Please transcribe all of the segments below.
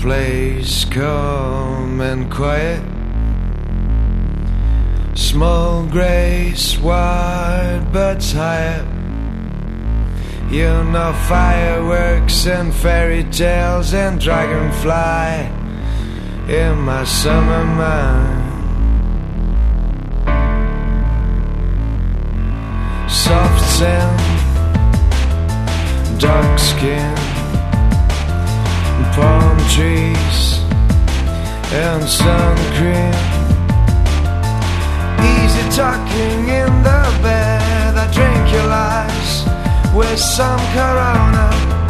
place calm and quiet. Small grey sward buds higher. You know, fireworks and fairy tales and dragonfly in my summer mind. Soft sand, dark skin, palm trees and sun cream. Easy talking in the bed. I drink your lies with some Corona.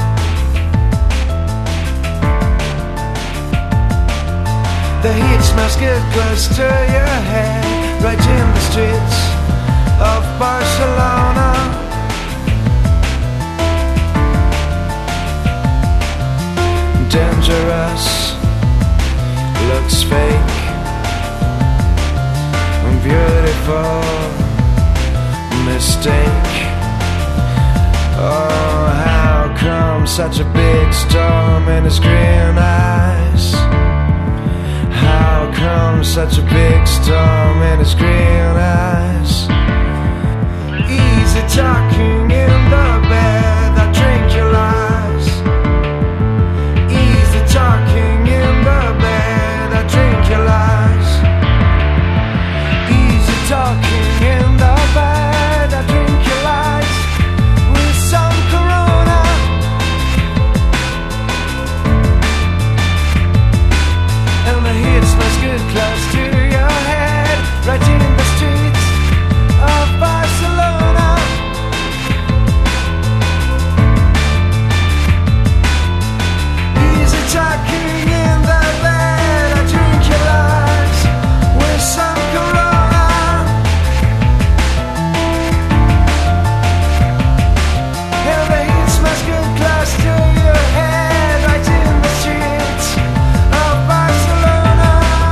The heat smells good close to your head, right in the streets of Barcelona. Dangerous, looks fake, beautiful mistake. Oh, how come such a big storm in his green eyes? How come such a big storm in his green eyes? Easy talking in the bed. I drink your lies. Easy talking in the bed. I drink your lies. Easy talking in the bed. I drink your lies with some Corona. And the heat smells good close to your head, right in the streets of Barcelona. Easy talking in the bed. I drink your lies with some Corona. And the heat smells good close to your head, right in the streets of Barcelona.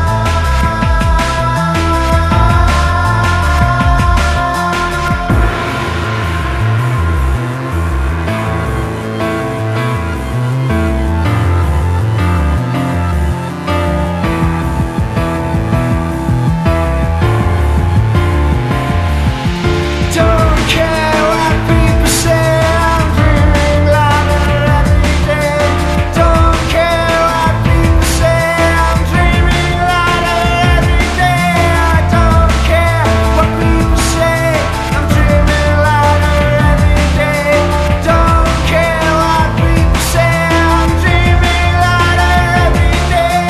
Don't care what people say, I'm dreaming louder every day. Don't care what people say, I'm dreaming louder every day. I don't care what people say, I'm dreaming louder every day. Don't care what people say, I'm dreaming louder every day.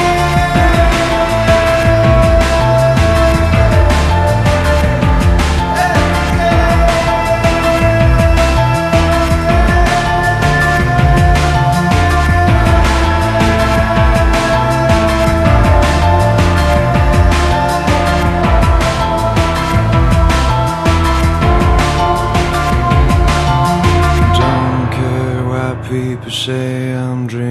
Don't care what people say, I'm dreaming